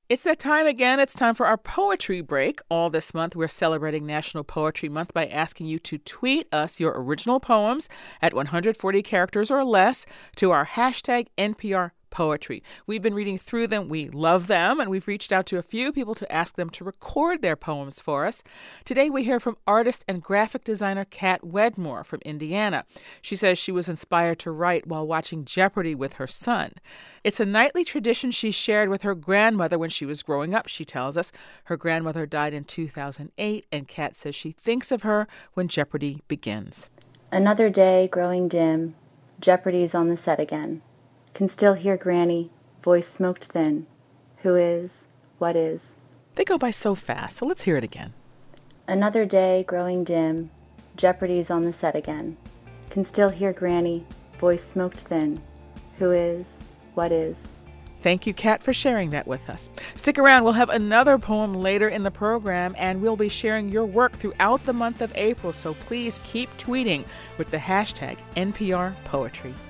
It's that time again. It's time for our poetry break. All this month, we're celebrating National Poetry Month by asking you to tweet us your original poems at 140 characters or less to our hashtag NPR Poetry. We've been reading through them. We love them, and we've reached out to a few people to ask them to record their poems for us. Today, we hear from artist and graphic designer Kat Wedmore from Indiana. She says she was inspired to write while watching Jeopardy with her son. It's a nightly tradition she shared with her grandmother when she was growing up, she tells us. Her grandmother died in 2008, and Kat says she thinks of her when Jeopardy begins. Another day growing dim, Jeopardy's on the set again. Can still hear Granny, voice smoked thin. Who is, what is? They go by so fast, so let's hear it again. Another day growing dim, Jeopardy's on the set again. Can still hear Granny, voice smoked thin. Who is, what is? Thank you, Kat, for sharing that with us. Stick around. We'll have another poem later in the program, and we'll be sharing your work throughout the month of April, so please keep tweeting with the hashtag NPR Poetry.